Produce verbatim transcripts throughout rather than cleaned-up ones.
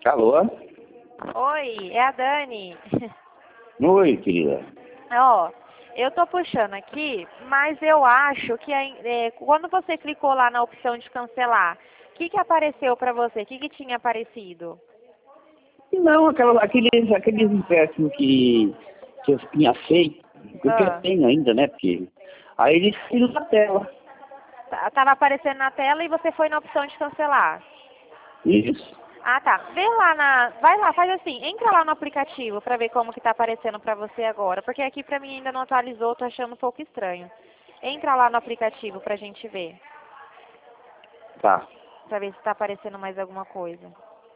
Alô? Oi, é a Dani. Oi, querida. Ó, eu tô puxando aqui, mas eu acho que é, quando você clicou lá na opção de cancelar, o que que apareceu pra você? O que que tinha aparecido? Não, aquela, aqueles, aqueles empréstimos que, que eu tinha feito, que eu Ah, tenho ainda, né? Porque aí eles tiram da tela. tá- tava aparecendo na tela e você foi na opção de cancelar. Isso. Ah, tá. Vê lá na... Vai lá, faz assim. Entra lá no aplicativo pra ver como que tá aparecendo pra você agora. Porque aqui pra mim ainda não atualizou, tô achando um pouco estranho. Entra lá no aplicativo pra gente ver. Tá. Pra ver se tá aparecendo mais alguma coisa.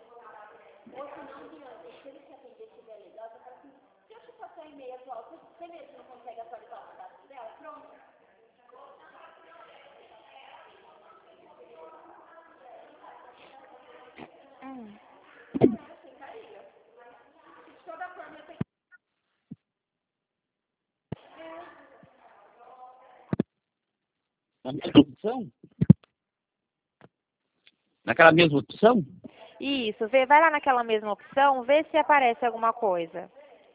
Hum. Na mesma opção? Naquela mesma opção? Isso, vê, vai lá naquela mesma opção, vê se aparece alguma coisa.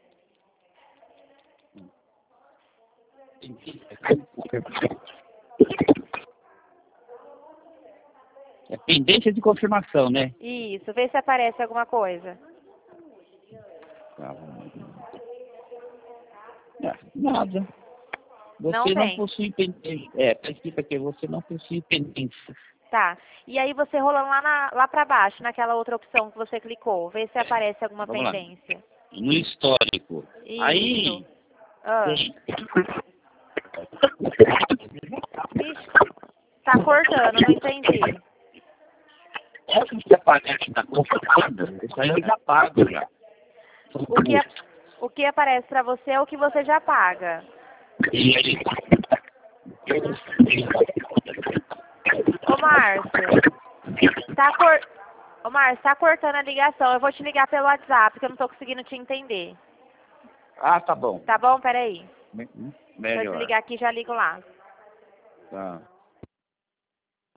É pendência de confirmação, né? Isso, vê se aparece alguma coisa. Tá. É, nada. Não Você não tem. possui pendência. É, tá escrito aqui, você não possui pendência. Tá. E aí você rolando lá, na, lá pra baixo, naquela outra opção que você clicou, vê se aparece alguma Vamos lá. pendência. No histórico. Isso. Aí Ah. tem. Vixe, tá cortando, não entendi. Essa que aparece na conta toda, isso aí eu já pago já. O que, a- o que aparece pra você é o que você já paga. E aí, Ô, Márcio, tá cor... Ô, Márcio, tá cortando a ligação. Eu vou te ligar pelo WhatsApp, porque eu não tô conseguindo te entender. ah, tá bom. Tá bom? Peraí. Me- Deixa eu Melhor. desligar aqui e já ligo lá. Tá.